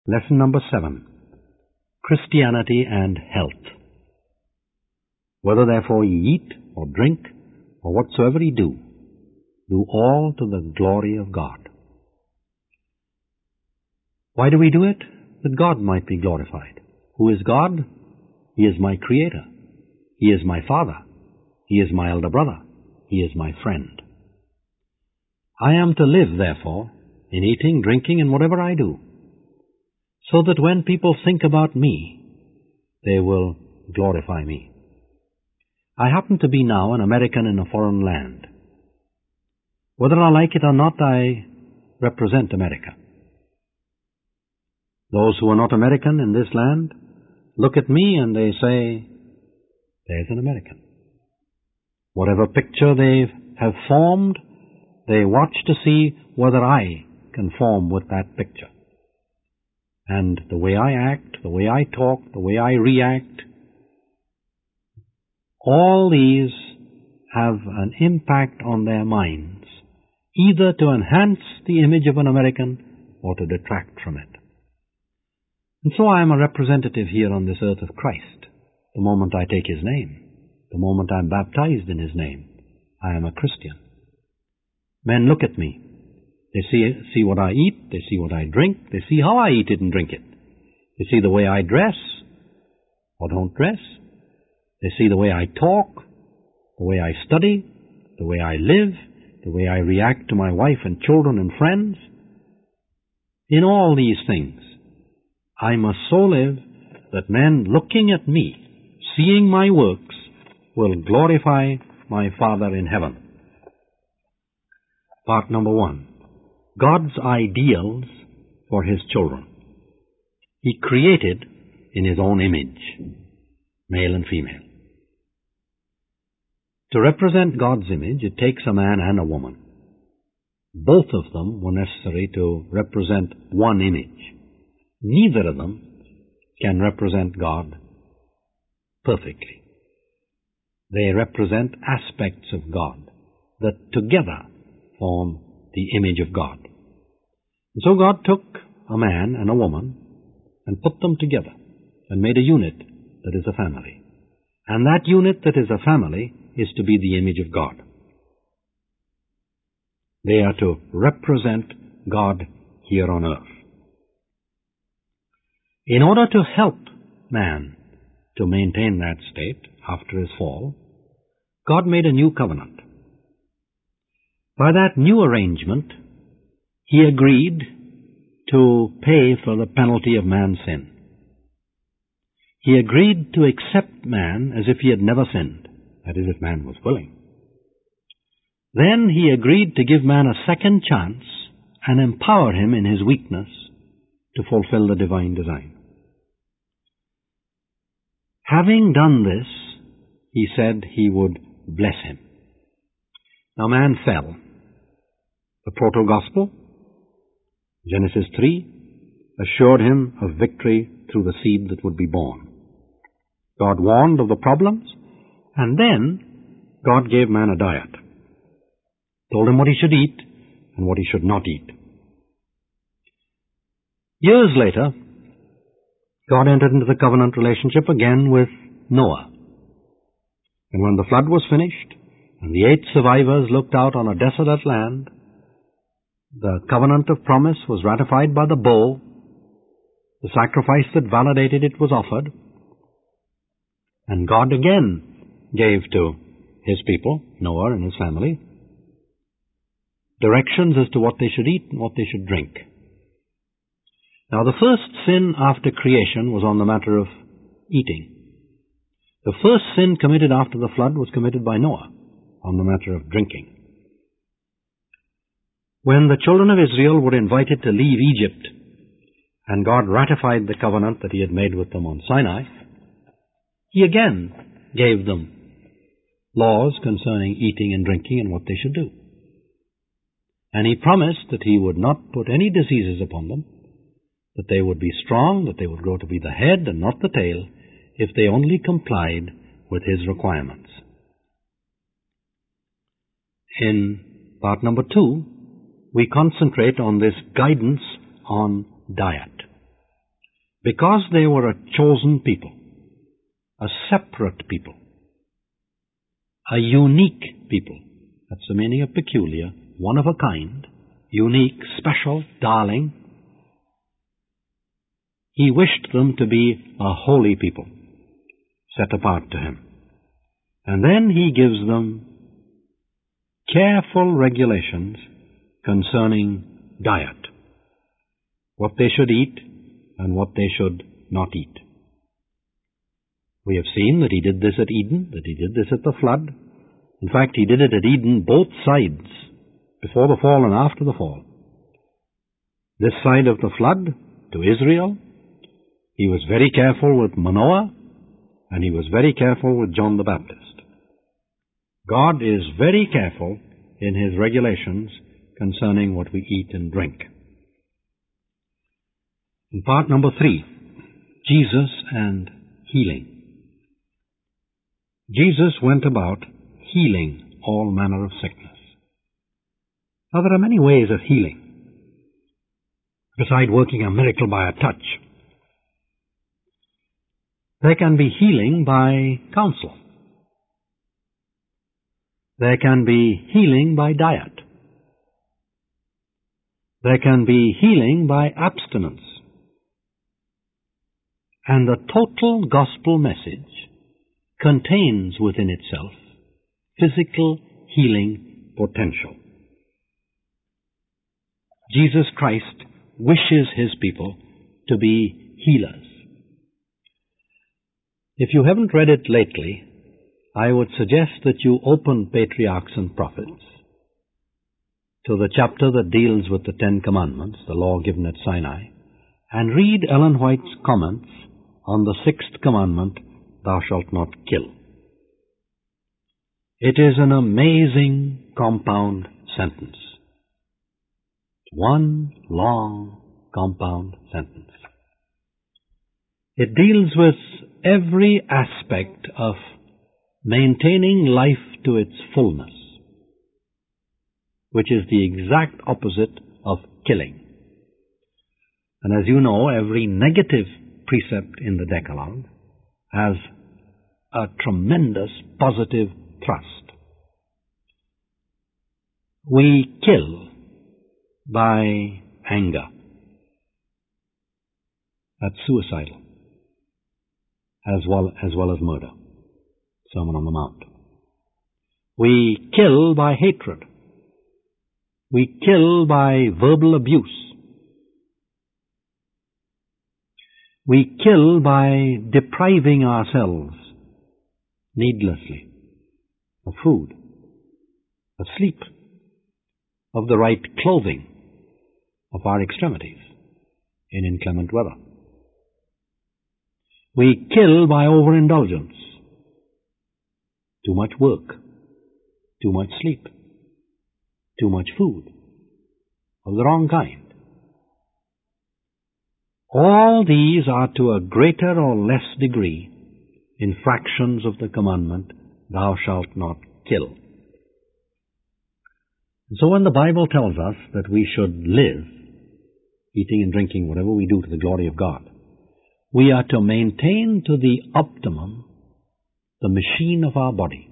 Lesson number 7. Christianity and health. Whether therefore ye eat or drink or whatsoever ye do, do all to the glory of God. Why do we do it? That God might be glorified. Who is God? He is my Creator. He is my Father. He is my elder brother. He is my friend. I am to live, therefore, in eating, drinking, and whatever I do, so that when people think about me, they will glorify me. I happen to be now an American in a foreign land. Whether I like it or not, I represent America. Those who are not American in this land look at me and they say, there's an American. Whatever picture they have formed, they watch to see whether I conform with that picture. And the way I act, the way I talk, the way I react, all these have an impact on their minds, either to enhance the image of an American or to detract from it. And so I am a representative here on this earth of Christ. The moment I take His name, the moment I am baptized in His name, I am a Christian. Men look at me. They see what I eat, they see what I drink, they see how I eat it and drink it. They see the way I dress or don't dress. They see the way I talk, the way I study, the way I live, the way I react to my wife and children and friends. In all these things, I must so live that men looking at me, seeing my works, will glorify my Father in heaven. Part number 1. God's ideals for His children. He created in His own image, male and female. To represent God's image, it takes a man and a woman. Both of them were necessary to represent one image. Neither of them can represent God perfectly. They represent aspects of God that together form the image of God. And so God took a man and a woman and put them together and made a unit that is a family. And that unit that is a family is to be the image of God. They are to represent God here on earth. In order to help man to maintain that state after his fall, God made a new covenant. By that new arrangement, He agreed to pay for the penalty of man's sin. He agreed to accept man as if he had never sinned, that is, if man was willing. Then He agreed to give man a second chance and empower him in his weakness to fulfill the divine design. Having done this, He said He would bless him. Now man fell. The proto-gospel, Genesis 3, assured him of victory through the seed that would be born. God warned of the problems, and then God gave man a diet. Told him what he should eat and what he should not eat. Years later, God entered into the covenant relationship again with Noah. And when the flood was finished, and the 8 survivors looked out on a desolate land, the covenant of promise was ratified by the bull. The sacrifice that validated it was offered. And God again gave to His people, Noah and his family, directions as to what they should eat and what they should drink. Now the first sin after creation was on the matter of eating. The first sin committed after the flood was committed by Noah on the matter of drinking. When the children of Israel were invited to leave Egypt, and God ratified the covenant that He had made with them on Sinai, He again gave them laws concerning eating and drinking and what they should do. And He promised that He would not put any diseases upon them, that they would be strong, that they would grow to be the head and not the tail, if they only complied with His requirements. In part number 2, we concentrate on this guidance on diet. because they were a chosen people, a separate people, a unique people. That's the meaning of peculiar, one of a kind, unique, special, darling. He wished them to be a holy people, set apart to Him. And then He gives them careful regulations concerning diet, what they should eat and what they should not eat. We have seen that He did this at Eden, that He did this at the flood. In fact, He did it at Eden both sides, before the fall and after the fall. This side of the flood, to Israel, He was very careful with Manoah, and He was very careful with John the Baptist. God is very careful in His regulations concerning what we eat and drink. In part number 3, Jesus and healing. Jesus went about healing all manner of sickness. Now, there are many ways of healing, beside working a miracle by a touch. There can be healing by counsel. There can be healing by diet. There can be healing by abstinence. And the total gospel message contains within itself physical healing potential. Jesus Christ wishes His people to be healers. If you haven't read it lately, I would suggest that you open Patriarchs and Prophets to the chapter that deals with the Ten Commandments, the law given at Sinai, and read Ellen White's comments on the sixth commandment, thou shalt not kill. It is an amazing compound sentence. One long compound sentence. It deals with every aspect of maintaining life to its fullness, which is the exact opposite of killing. And as you know, every negative precept in the Decalogue has a tremendous positive thrust. We kill by anger. That's suicidal, as well as murder. Sermon on the Mount. We kill by hatred. We kill by verbal abuse. We kill by depriving ourselves needlessly of food, of sleep, of the right clothing, of our extremities in inclement weather. We kill by overindulgence. Too much work, too much sleep, too much food, of the wrong kind. All these are to a greater or less degree infractions of the commandment, thou shalt not kill. And so when the Bible tells us that we should live, eating and drinking, whatever we do, to the glory of God, we are to maintain to the optimum the machine of our body.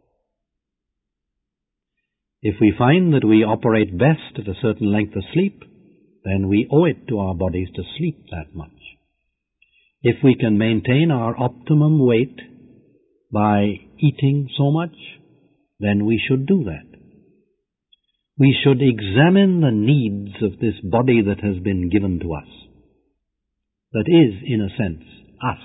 If we find that we operate best at a certain length of sleep, then we owe it to our bodies to sleep that much. If we can maintain our optimum weight by eating so much, then we should do that. We should examine the needs of this body that has been given to us, that is, in a sense, us.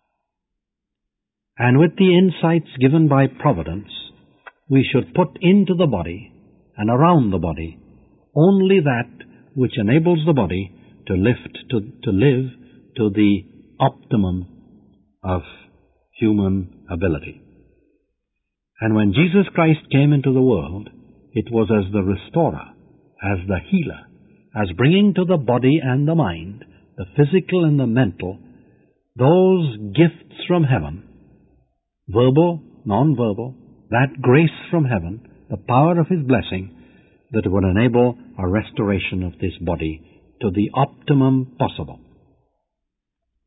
And with the insights given by providence, we should put into the body and around the body only that which enables the body to live to the optimum of human ability. And when Jesus Christ came into the world, it was as the restorer, as the healer, as bringing to the body and the mind, the physical and the mental, those gifts from heaven, verbal, non-verbal, that grace from heaven, the power of His blessing, that would enable a restoration of this body to the optimum possible.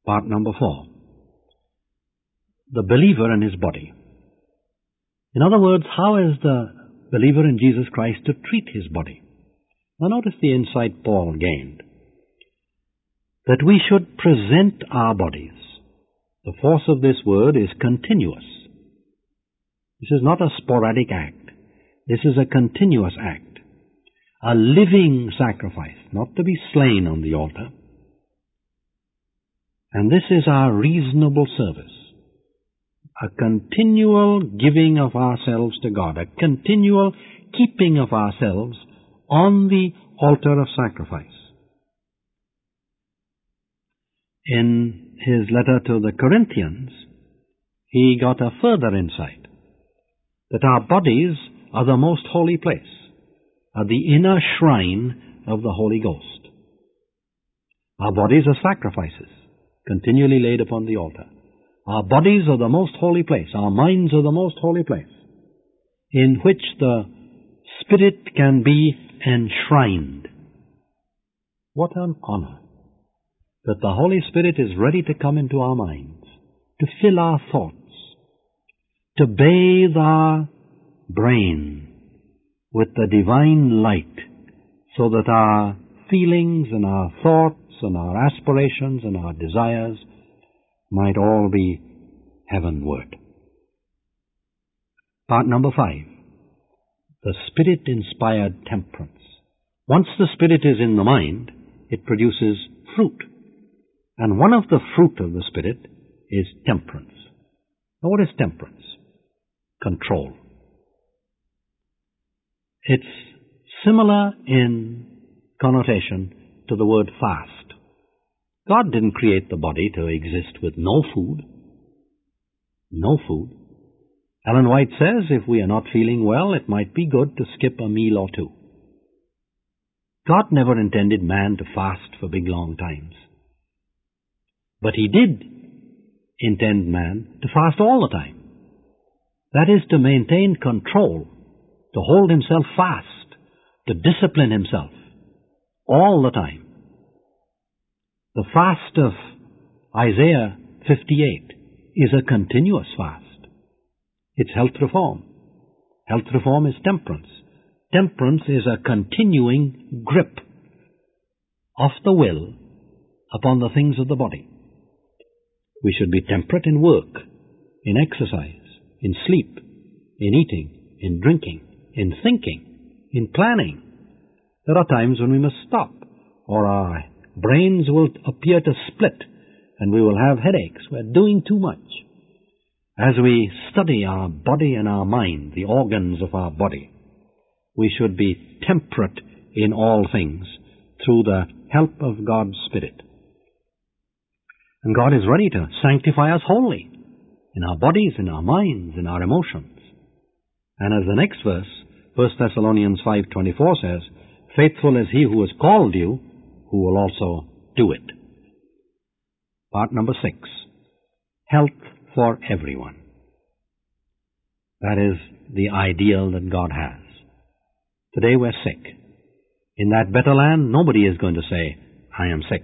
Part number 4. The believer and his body. In other words, how is the believer in Jesus Christ to treat his body? Now notice the insight Paul gained. That we should present our bodies. The force of this word is continuous. This is not a sporadic act. This is a continuous act. A living sacrifice, not to be slain on the altar. And this is our reasonable service. A continual giving of ourselves to God. A continual keeping of ourselves on the altar of sacrifice. In his letter to the Corinthians, he got a further insight. That our bodies are the most holy place. Are the inner shrine of the Holy Ghost. Our bodies are sacrifices, continually laid upon the altar. Our bodies are the most holy place. Our minds are the most holy place, in which the Spirit can be enshrined. What an honor that the Holy Spirit is ready to come into our minds, to fill our thoughts, to bathe our brain with the divine light, so that our feelings and our thoughts and our aspirations and our desires might all be heavenward. Part number 5. The Spirit-inspired temperance. Once the Spirit is in the mind, it produces fruit. And one of the fruit of the Spirit is temperance. Now what is temperance? Control. It's similar in connotation to the word fast. God didn't create the body to exist with no food. No food. Ellen White says if we are not feeling well, it might be good to skip a meal or two. God never intended man to fast for big long times. But He did intend man to fast all the time. That is, to maintain control, to hold himself fast, to discipline himself all the time. The fast of Isaiah 58 is a continuous fast. It's health reform. Health reform is temperance. Temperance is a continuing grip of the will upon the things of the body. We should be temperate in work, in exercise, in sleep, in eating, in drinking, in thinking, in planning. There are times when we must stop, or our brains will appear to split, and we will have headaches. We're doing too much. As we study our body and our mind, the organs of our body, we should be temperate in all things through the help of God's Spirit. And God is ready to sanctify us wholly in our bodies, in our minds, in our emotions. And as the next verse, 1 Thessalonians 5:24 says, faithful is He who has called you, who will also do it. Part number 6. Health for everyone. That is the ideal that God has. Today we're sick. In that better land, nobody is going to say, I am sick.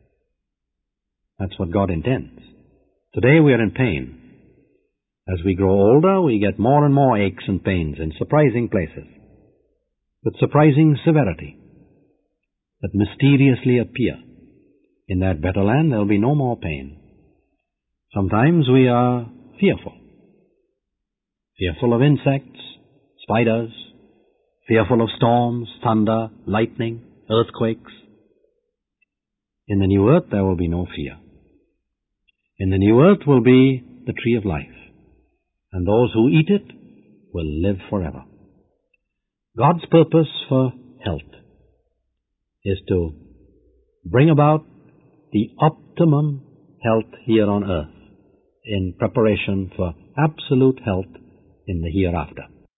That's what God intends. Today we are in pain. As we grow older, we get more and more aches and pains in surprising places, with surprising severity, that mysteriously appear. In that better land, there will be no more pain. Sometimes we are fearful. Fearful of insects, spiders, fearful of storms, thunder, lightning, earthquakes. In the new earth, there will be no fear. In the new earth will be the tree of life, and those who eat it will live forever. God's purpose for health is to bring about the optimum health here on earth in preparation for absolute health in the hereafter.